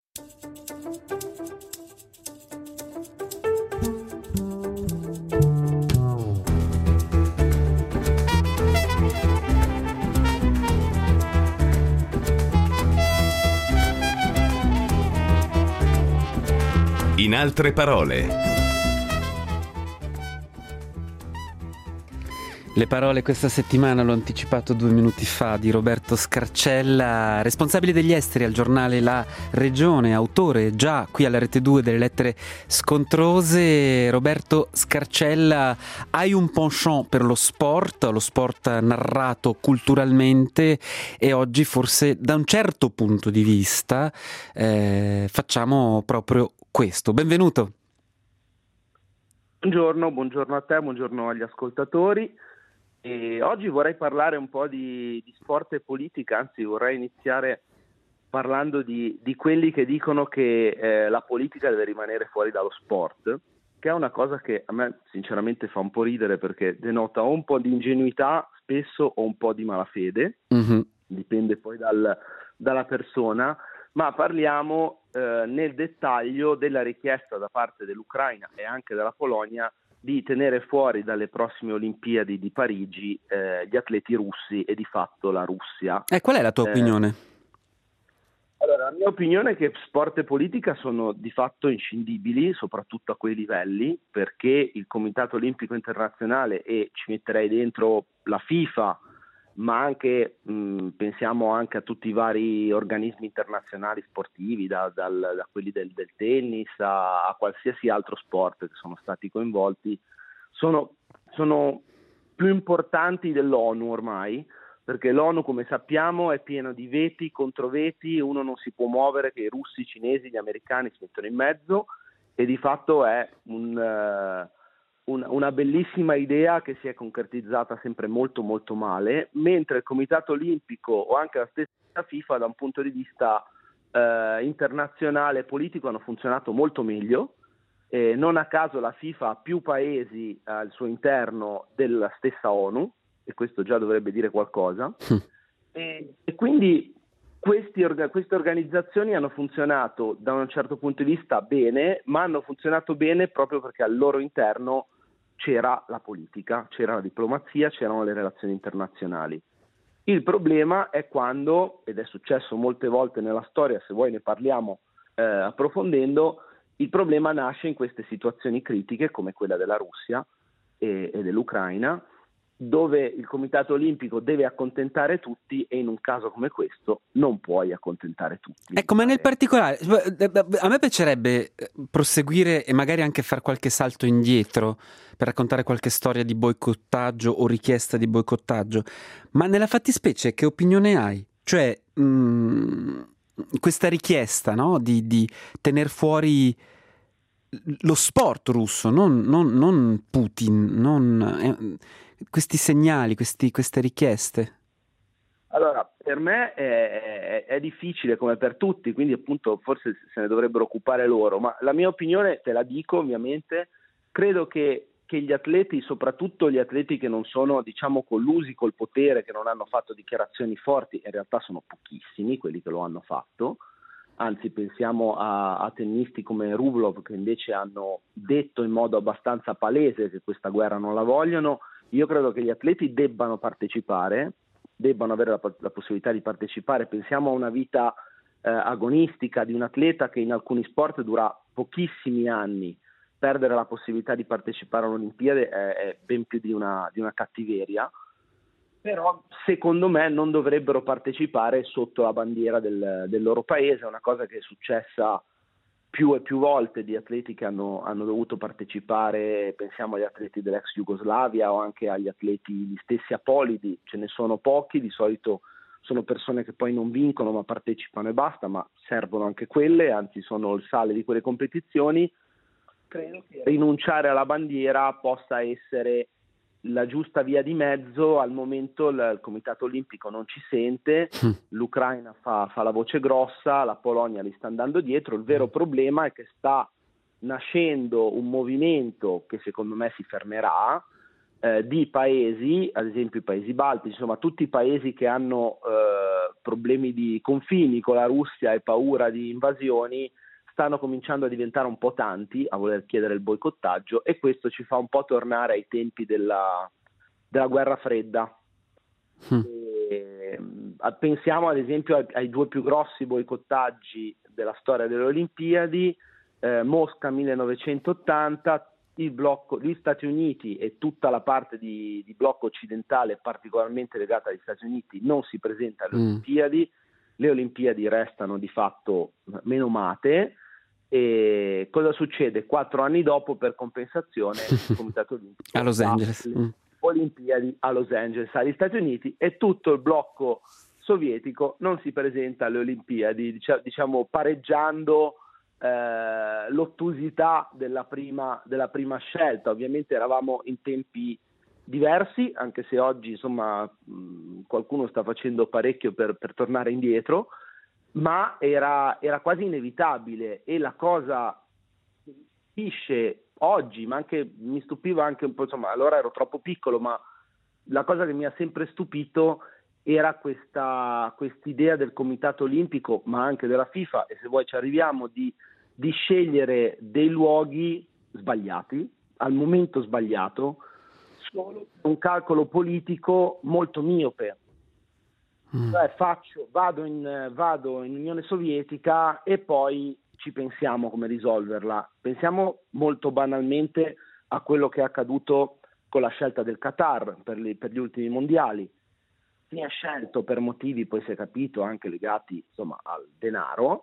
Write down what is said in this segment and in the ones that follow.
In altre parole. Le parole questa settimana, l'ho anticipato 2 minuti fa, di Roberto Scarcella, responsabile degli esteri al giornale La Regione, autore già qui alla Rete 2 delle lettere scontrose. Roberto Scarcella, hai un penchant per lo sport narrato culturalmente, e oggi forse da un certo punto di vista facciamo proprio questo. Benvenuto. Buongiorno a te, buongiorno agli ascoltatori. E oggi vorrei parlare un po' di sport e politica, anzi vorrei iniziare parlando di quelli che dicono che la politica deve rimanere fuori dallo sport, che è una cosa che a me sinceramente fa un po' ridere, perché denota o un po' di ingenuità spesso o un po' di malafede, dipende poi dalla persona, ma parliamo nel dettaglio della richiesta da parte dell'Ucraina e anche della Polonia di tenere fuori dalle prossime Olimpiadi di Parigi gli atleti russi e di fatto la Russia. Qual è la tua opinione? Allora, la mia opinione è che sport e politica sono di fatto inscindibili, soprattutto a quei livelli, perché il Comitato Olimpico Internazionale, e ci metterei dentro la FIFA, ma anche pensiamo anche a tutti i vari organismi internazionali sportivi, da quelli del tennis a qualsiasi altro sport che sono stati coinvolti, sono più importanti dell'ONU ormai, perché l'ONU, come sappiamo, è pieno di veti, controveti, uno non si può muovere che i russi, i cinesi, gli americani si mettono in mezzo, e di fatto è una bellissima idea che si è concretizzata sempre molto molto male, mentre il Comitato Olimpico o anche la stessa FIFA da un punto di vista internazionale e politico hanno funzionato molto meglio. Non a caso la FIFA ha più paesi al suo interno della stessa ONU, e questo già dovrebbe dire qualcosa. E quindi queste organizzazioni hanno funzionato da un certo punto di vista bene, ma hanno funzionato bene proprio perché al loro interno c'era la politica, c'era la diplomazia, c'erano le relazioni internazionali. Il problema è quando, ed è successo molte volte nella storia, se vuoi ne parliamo approfondendo, il problema nasce in queste situazioni critiche come quella della Russia e dell'Ucraina, dove il Comitato Olimpico deve accontentare tutti, e in un caso come questo non puoi accontentare tutti. Ecco, ma nel particolare a me piacerebbe proseguire e magari anche fare qualche salto indietro per raccontare qualche storia di boicottaggio o richiesta di boicottaggio, ma nella fattispecie che opinione hai? Cioè questa richiesta, no, di tener fuori lo sport russo, non Putin, questi segnali, queste richieste. Allora, per me è difficile come per tutti, quindi appunto forse se ne dovrebbero occupare loro, ma la mia opinione te la dico ovviamente. Credo che gli atleti, soprattutto gli atleti che non sono, diciamo, collusi col potere, che non hanno fatto dichiarazioni forti, in realtà sono pochissimi quelli che lo hanno fatto, anzi pensiamo a tennisti come Rublev, che invece hanno detto in modo abbastanza palese che questa guerra non la vogliono. Io credo che gli atleti debbano partecipare, debbano avere la possibilità di partecipare. Pensiamo a una vita agonistica di un atleta che in alcuni sport dura pochissimi anni. Perdere la possibilità di partecipare all'Olimpiade è ben più di una cattiveria, però secondo me non dovrebbero partecipare sotto la bandiera del loro paese. È una cosa che è successa più e più volte, di atleti che hanno dovuto partecipare. Pensiamo agli atleti dell'ex Jugoslavia o anche agli atleti gli stessi apolidi, ce ne sono pochi, di solito sono persone che poi non vincono ma partecipano e basta, ma servono anche quelle, anzi sono il sale di quelle competizioni. Credo che rinunciare alla bandiera possa essere la giusta via di mezzo. Al momento il Comitato Olimpico non ci sente, l'Ucraina fa la voce grossa, la Polonia li sta andando dietro. Il vero problema è che sta nascendo un movimento che secondo me si fermerà, di paesi, ad esempio i paesi baltici, insomma tutti i paesi che hanno problemi di confini con la Russia e paura di invasioni, stanno cominciando a diventare un po' tanti a voler chiedere il boicottaggio, e questo ci fa un po' tornare ai tempi della guerra fredda. Pensiamo ad esempio ai due più grossi boicottaggi della storia delle Olimpiadi, Mosca 1980, gli Stati Uniti e tutta la parte di blocco occidentale particolarmente legata agli Stati Uniti non si presenta alle Olimpiadi, le Olimpiadi restano di fatto menomate. E cosa succede? 4 anni dopo, per compensazione, il Comitato Olimpico a Los Angeles. le Olimpiadi a Los Angeles agli Stati Uniti, e tutto il blocco sovietico non si presenta alle Olimpiadi, diciamo pareggiando l'ottusità della prima scelta. Ovviamente eravamo in tempi diversi, anche se oggi insomma qualcuno sta facendo parecchio per tornare indietro, ma era quasi inevitabile. E la cosa che mi stupisce oggi, ma anche mi stupiva anche un po', insomma allora ero troppo piccolo, ma la cosa che mi ha sempre stupito era quest'idea del Comitato Olimpico, ma anche della FIFA, e se vuoi ci arriviamo, di scegliere dei luoghi sbagliati, al momento sbagliato, solo un calcolo politico molto miope. Cioè vado in Unione Sovietica e poi ci pensiamo come risolverla. Pensiamo molto banalmente a quello che è accaduto con la scelta del Qatar per gli ultimi mondiali. Si è scelto per motivi, poi si è capito, anche legati insomma al denaro,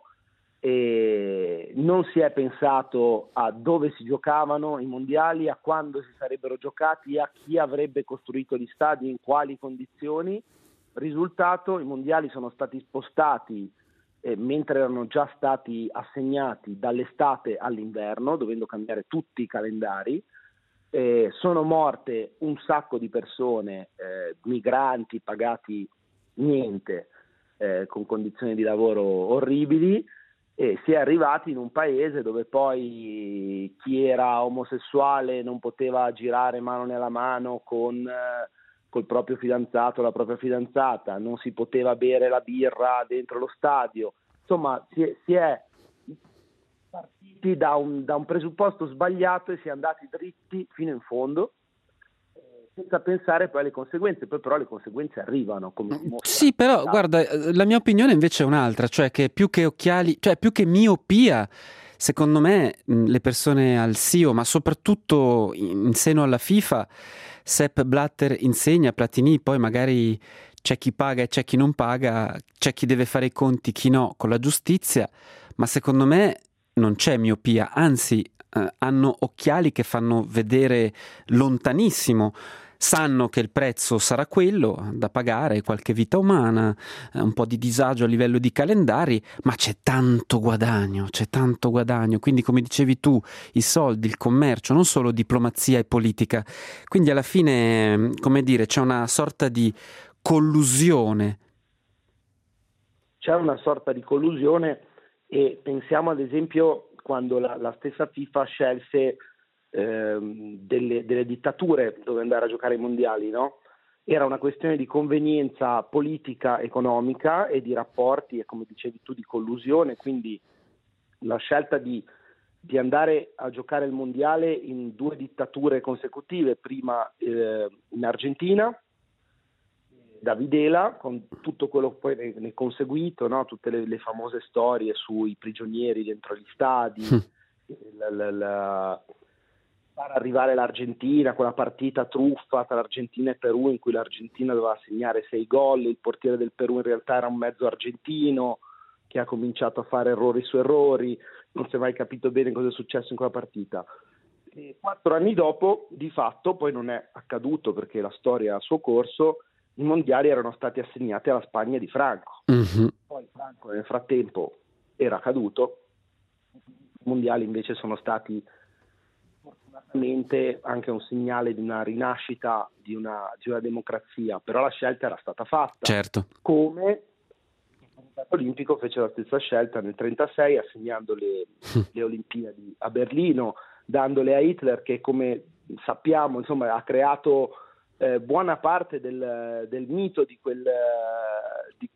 e non si è pensato a dove si giocavano i mondiali, a quando si sarebbero giocati, a chi avrebbe costruito gli stadi, in quali condizioni. Risultato: i mondiali sono stati spostati mentre erano già stati assegnati dall'estate all'inverno, dovendo cambiare tutti i calendari. Sono morte un sacco di persone, migranti pagati niente, con condizioni di lavoro orribili, e si è arrivati in un paese dove poi chi era omosessuale non poteva girare mano nella mano col proprio fidanzato o la propria fidanzata, non si poteva bere la birra dentro lo stadio. Insomma, si è partiti da un presupposto sbagliato e si è andati dritti fino in fondo, senza pensare poi alle conseguenze. Poi però le conseguenze arrivano, come dimostra. Sì, però guarda, la mia opinione invece è un'altra, cioè che più che occhiali, cioè più che miopia, secondo me le persone al SIO, ma soprattutto in seno alla FIFA, Sepp Blatter insegna, Platini, poi magari c'è chi paga e c'è chi non paga, c'è chi deve fare i conti, chi no, con la giustizia, ma secondo me non c'è miopia, anzi hanno occhiali che fanno vedere lontanissimo. Sanno che il prezzo sarà quello da pagare, qualche vita umana, un po' di disagio a livello di calendari, ma c'è tanto guadagno, quindi come dicevi tu, i soldi, il commercio, non solo diplomazia e politica, quindi alla fine, come dire, c'è una sorta di collusione. C'è una sorta di collusione, e pensiamo ad esempio quando la stessa FIFA scelse delle dittature dove andare a giocare ai mondiali, no? Era una questione di convenienza politica, economica e di rapporti, e come dicevi tu di collusione. Quindi la scelta di andare a giocare il mondiale in 2 dittature consecutive, prima in Argentina, da Videla, con tutto quello che poi ne è conseguito, no? Tutte le famose storie sui prigionieri dentro gli stadi, far arrivare l'Argentina, quella partita truffa tra l'Argentina e Perù in cui l'Argentina doveva segnare 6 gol, il portiere del Perù in realtà era un mezzo argentino che ha cominciato a fare errori su errori, non si è mai capito bene cosa è successo in quella partita. E 4 anni dopo, di fatto, poi non è accaduto perché la storia ha il suo corso, i mondiali erano stati assegnati alla Spagna di Franco. Poi Franco nel frattempo era caduto, i mondiali invece sono stati fortunatamente anche un segnale di una rinascita di una democrazia, però la scelta era stata fatta. Certo. Come il Comitato Olimpico fece la stessa scelta nel 1936, assegnando le Olimpiadi a Berlino, dandole a Hitler, che come sappiamo insomma ha creato buona parte del mito di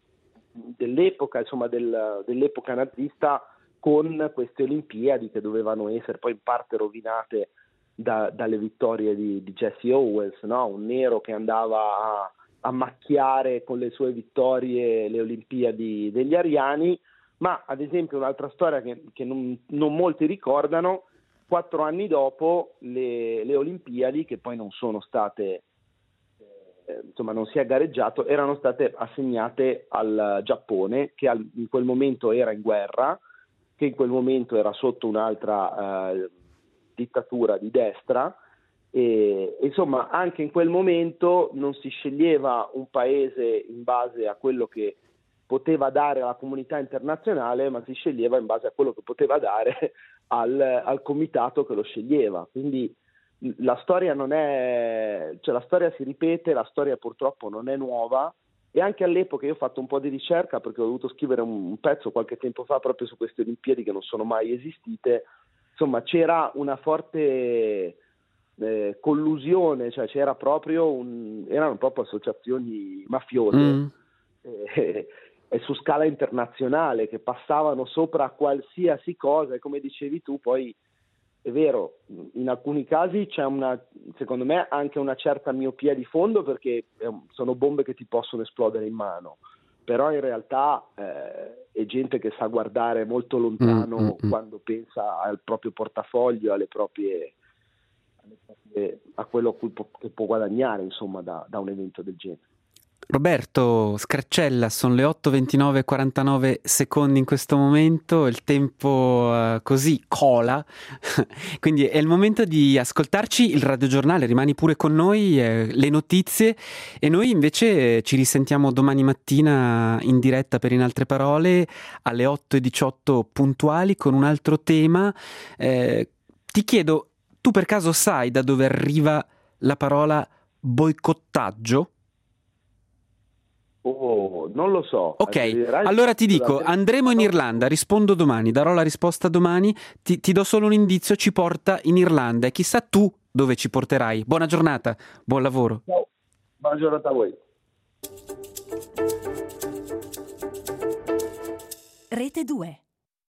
dell'epoca, insomma dell'epoca nazista, con queste Olimpiadi che dovevano essere poi in parte rovinate dalle vittorie di Jesse Owens, no? Un nero che andava a macchiare con le sue vittorie le Olimpiadi degli ariani. Ma ad esempio un'altra storia che non molti ricordano: 4 anni dopo le Olimpiadi, che poi non sono state, insomma non si è gareggiato, erano state assegnate al Giappone, che in quel momento era in guerra, che in quel momento era sotto un'altra dittatura di destra, e insomma anche in quel momento non si sceglieva un paese in base a quello che poteva dare alla comunità internazionale, ma si sceglieva in base a quello che poteva dare al comitato che lo sceglieva. Quindi la storia non è, cioè la storia si ripete, la storia purtroppo non è nuova, e anche all'epoca io ho fatto un po' di ricerca, perché ho dovuto scrivere un pezzo qualche tempo fa proprio su queste Olimpiadi che non sono mai esistite. Insomma, c'era una forte collusione, cioè c'era erano proprio associazioni mafiose e su scala internazionale, che passavano sopra a qualsiasi cosa, e come dicevi tu poi è vero, in alcuni casi c'è secondo me anche una certa miopia di fondo, perché sono bombe che ti possono esplodere in mano, però in realtà è gente che sa guardare molto lontano quando pensa al proprio portafoglio, a quello che può guadagnare, insomma, da un evento del genere. Roberto Scraccella, sono le 8:29:49 secondi in questo momento, il tempo così cola, quindi è il momento di ascoltarci il radiogiornale. Rimani pure con noi, le notizie, e noi invece ci risentiamo domani mattina in diretta per In Altre Parole alle 8:18 puntuali con un altro tema. Ti chiedo, tu per caso sai da dove arriva la parola boicottaggio? Oh, non lo so. Ok, allora ti dico, andremo in Irlanda, rispondo domani, darò la risposta domani, ti do solo un indizio, ci porta in Irlanda, e chissà tu dove ci porterai. Buona giornata, buon lavoro. Ciao, buona giornata a voi. Rete 2.